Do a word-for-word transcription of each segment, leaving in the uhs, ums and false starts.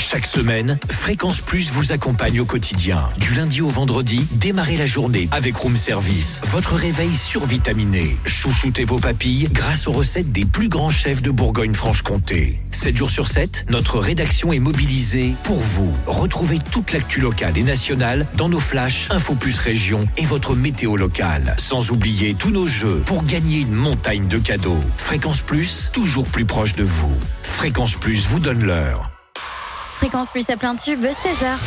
Chaque semaine, Fréquence Plus vous accompagne au quotidien. Du lundi au vendredi, démarrez la journée avec Room Service. Votre réveil survitaminé. Chouchoutez vos papilles grâce aux recettes des plus grands chefs de Bourgogne-Franche-Comté. sept jours sur sept, notre rédaction est mobilisée pour vous. Retrouvez toute l'actu locale et nationale dans nos flashs Info Plus Région et votre météo locale. Sans oublier tous nos jeux pour gagner une montagne de cadeaux. Fréquence Plus, toujours plus proche de vous. Fréquence Plus vous donne l'heure. Fréquence Plus à plein tube, seize heures.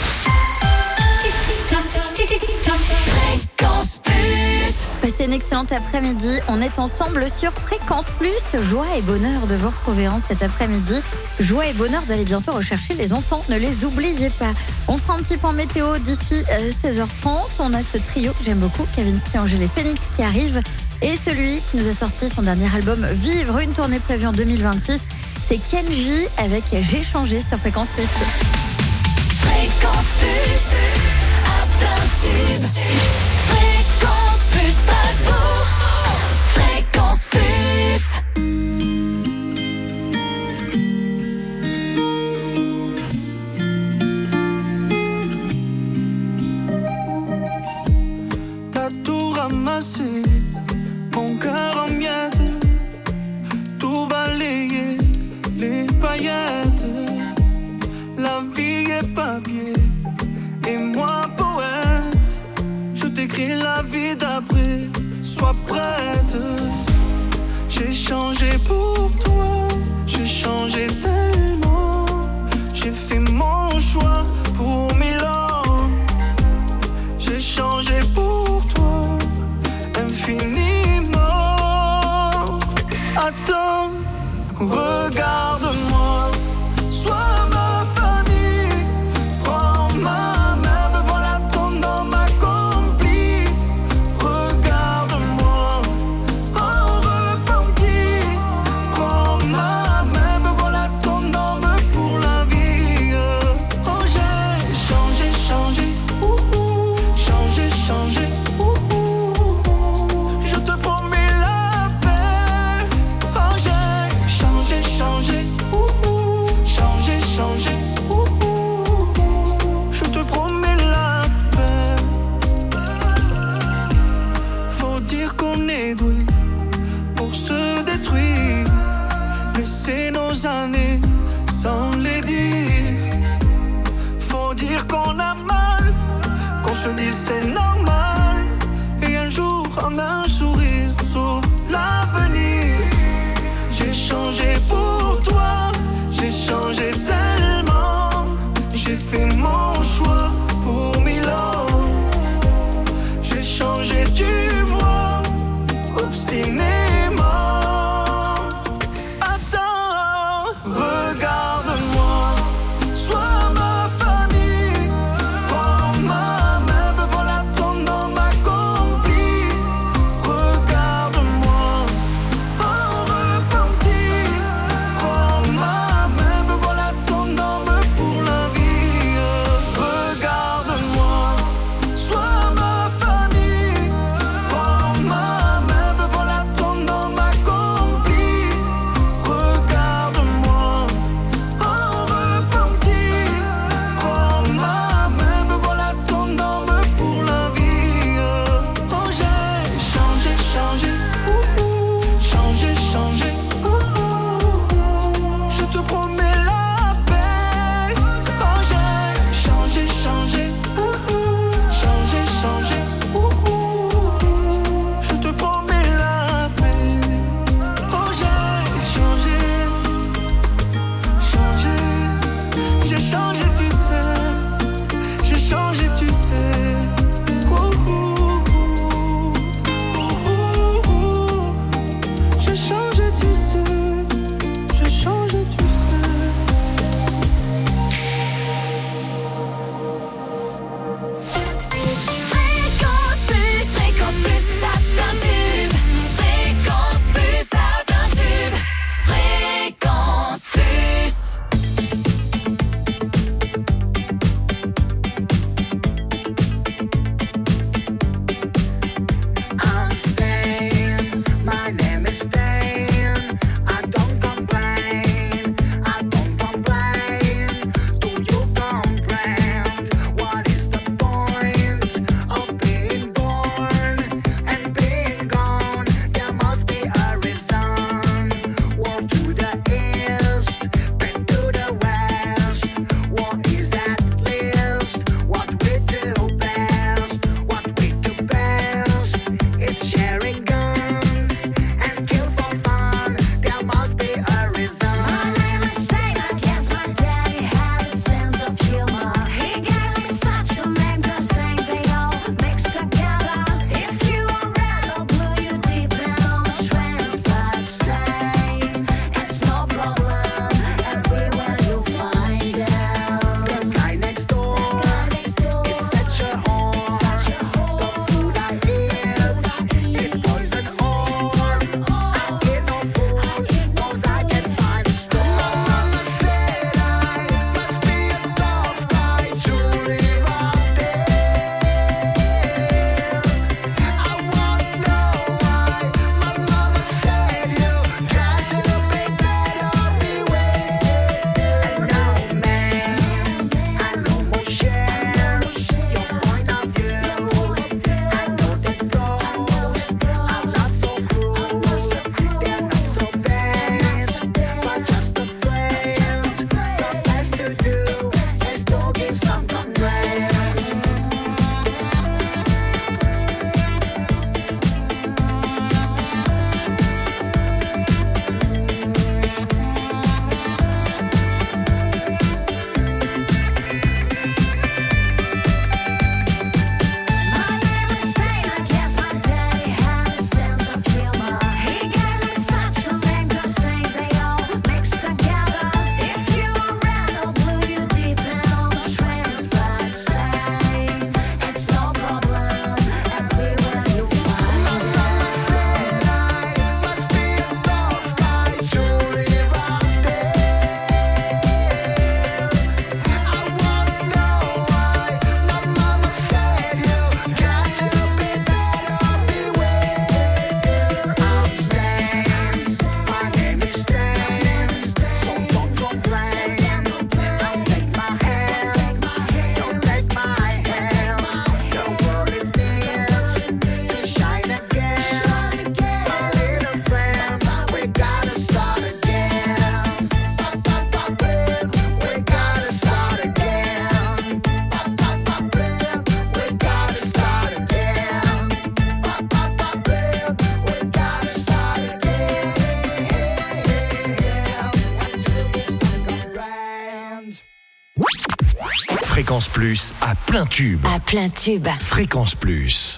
Fréquence Plus. Passez une excellente après-midi. On est ensemble sur Fréquence Plus. Joie et bonheur de vous retrouver en cet après-midi. Joie et bonheur d'aller bientôt rechercher les enfants. Ne les oubliez pas. On fera un petit point météo d'ici euh, seize heures trente. On a ce trio que j'aime beaucoup, Kavinsky, Angèle et Phoenix, qui arrive. Et celui qui nous a sorti son dernier album Vivre, une tournée prévue en deux mille vingt-six. C'est Kenji avec J'ai changé sur Fréquence Plus. Fréquence Plus, à plein tube. Fréquence Plus Strasbourg. Fréquence Plus. T'as tout ramassé, mon cœur en miettes, tout balayé. Les paillettes, la vie est papier et moi poète. Je t'écris la vie d'après, sois prête. J'ai changé pour toi, j'ai changé tellement. J'ai fait mon choix pour Milan. J'ai changé pour toi infiniment. Attends, regarde-moi, sois ma famille, prends ma main, me voilà ton homme accompli. Regarde-moi, en repenti, prends ma main, me voilà ton homme pour la vie. Oh j'ai changé, changé, ouh, ouh. Changé, changé, ouh, ouh. Je te promets la paix. Oh j'ai changé, changé, ouh, ouh. Changé, changé, ouh, ouh. Je te promets la paix. Faut dire qu'on est doué pour se détruire, laisser nos années sans les dire. Faut dire qu'on a mal, qu'on se dit c'est normal. Et un jour en un sourire s'ouvre l'avenir. J'ai changé pour toi, j'ai changé tellement. J'ai fait mon choix pour Milan. J'ai changé, tu vois, obstinément. Attends, regarde-moi, sois ma famille, prends ma main, me voilà ton homme accompli. Regarde-moi, en repenti, Fréquence Plus à plein tube. À plein tube. Fréquence Plus.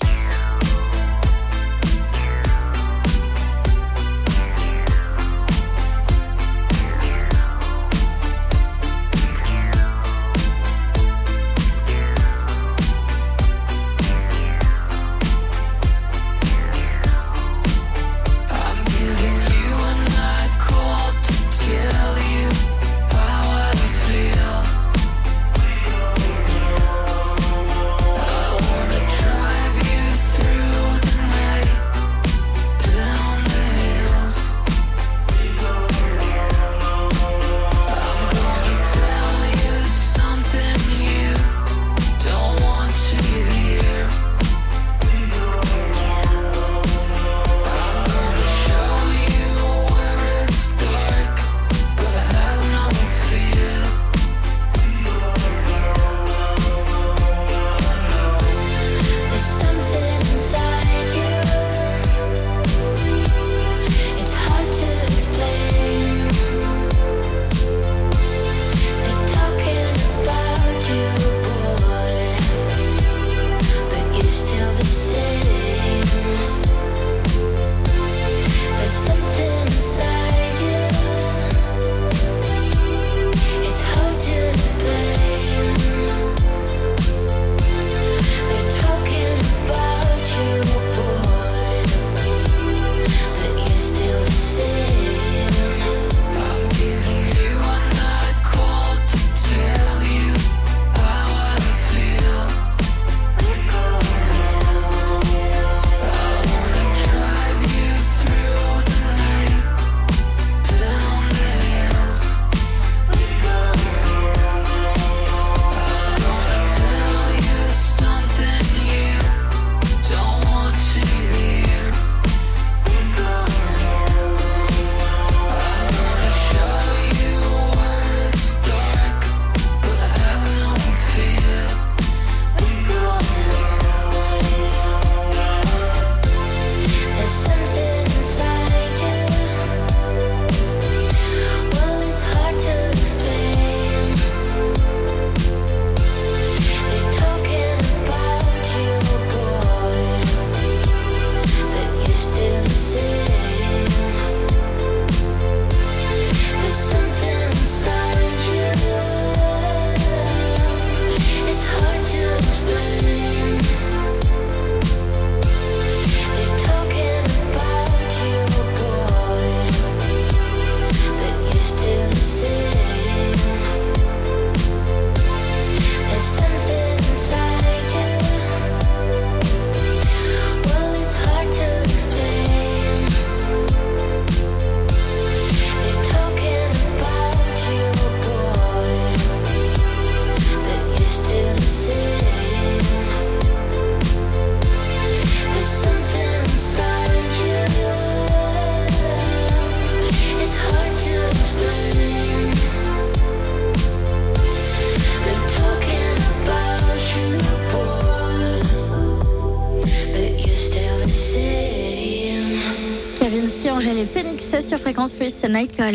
Angèle et Phoenix sur Fréquence Plus, c'est Night Call.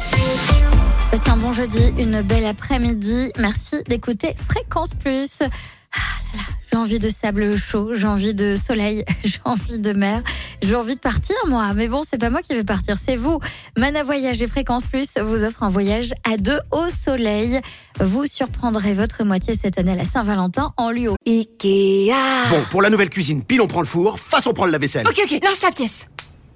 C'est un bon jeudi, une belle après-midi. Merci d'écouter Fréquence Plus. Ah là là, j'ai envie de sable chaud, j'ai envie de soleil, j'ai envie de mer, j'ai envie de partir moi. Mais bon, c'est pas moi qui vais partir, c'est vous. Mana Voyage et Fréquence Plus vous offrent un voyage à deux au soleil. Vous surprendrez votre moitié cette année à la Saint-Valentin en lieu. Ikea. Bon, pour la nouvelle cuisine, pile on prend le four, face on prend le lave-vaisselle. Ok, ok, lance la pièce.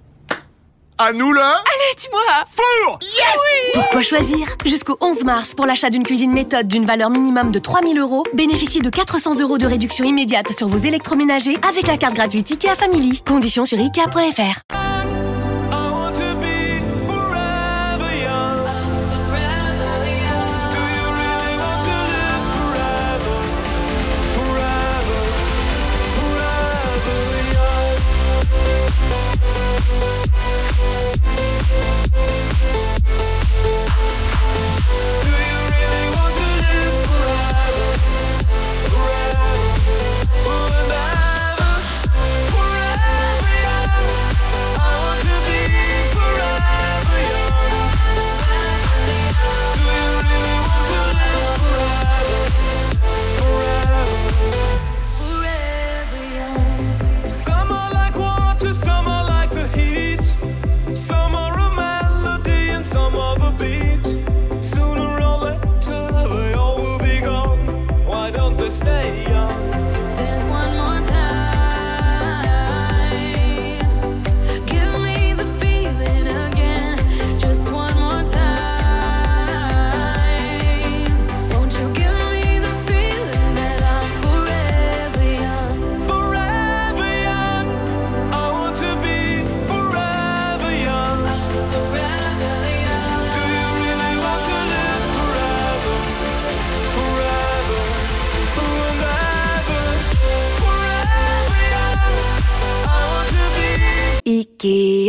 À nous là. Allez, dis-moi. Four. Yes. Oui. Pourquoi choisir? Jusqu'au onze mars, pour l'achat d'une cuisine méthode d'une valeur minimum de trois mille euros, bénéficiez de quatre cents euros de réduction immédiate sur vos électroménagers avec la carte gratuite Ikea Family. Conditions sur ikea point f r.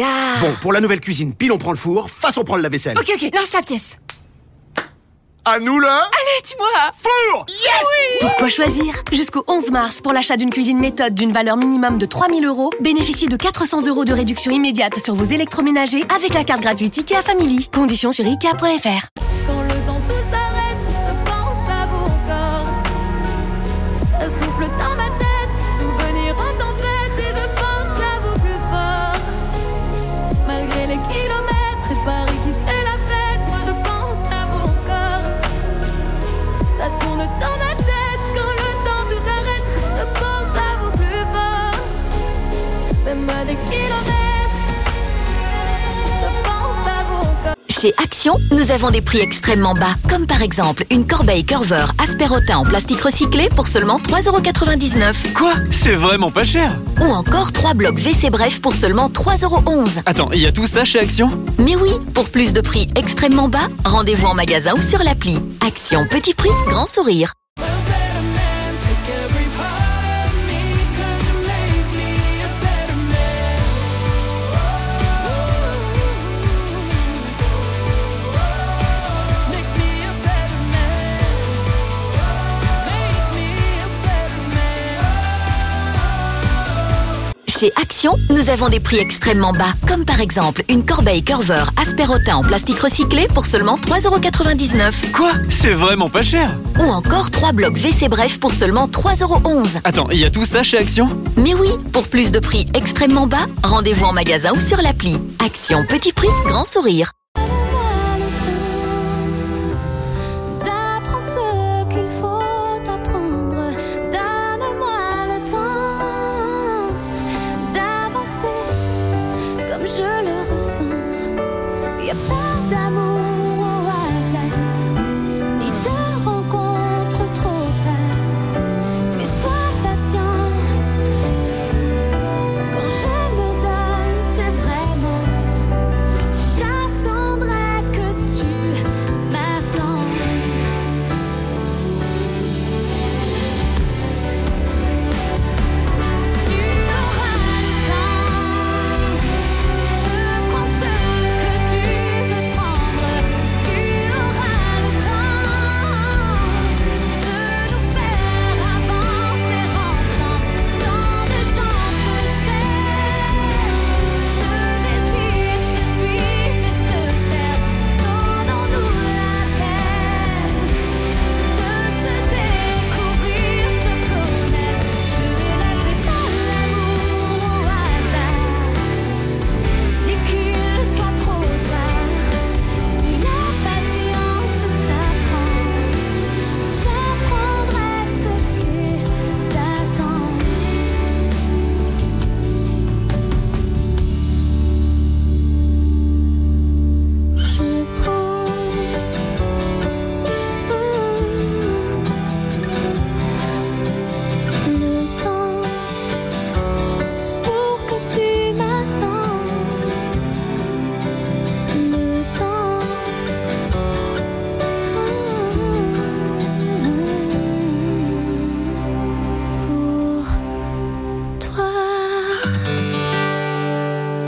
Bon, pour la nouvelle cuisine, pile on prend le four, face on prend le lave-vaisselle. Ok, ok, lance la pièce. À nous le Allez, dis-moi. four. Yes oui. Pourquoi choisir? Jusqu'au onze mars, pour l'achat d'une cuisine méthode d'une valeur minimum de trois mille euros, bénéficiez de quatre cents euros de réduction immédiate sur vos électroménagers avec la carte gratuite IKEA Family. Conditions sur ikea point f r. Quand le temps tout s'arrête, je pense à vous encore. Ça souffle dans ma tête, souvenirs en tempête, et je pense à vous plus fort. Malgré les kilomètres et Paris qui fait la fête, moi je pense à vous encore. Ça tourne dans ma tête, quand le temps tout s'arrête, je pense à vous plus fort. Même à des kilomètres, je pense à vous encore. Chez Action, nous avons des prix extrêmement bas, comme par exemple une corbeille Curver Asperotin en plastique recyclé pour seulement trois euros quatre-vingt-dix-neuf. Quoi? C'est vraiment pas cher. Ou encore trois blocs W C Bref pour seulement trois euros onze. Attends, il y a tout ça chez Action? Mais oui, pour plus de prix extrêmement bas, rendez-vous en magasin ou sur l'appli. Action, petit prix, grand sourire. Chez Action, nous avons des prix extrêmement bas, comme par exemple une corbeille Curver Asperotin en plastique recyclé pour seulement trois euros quatre-vingt-dix-neuf. Quoi? C'est vraiment pas cher. Ou encore trois blocs W C Bref pour seulement trois euros onze. Attends, il y a tout ça chez Action? Mais oui, pour plus de prix extrêmement bas, rendez-vous en magasin ou sur l'appli. Action, petit prix, grand sourire.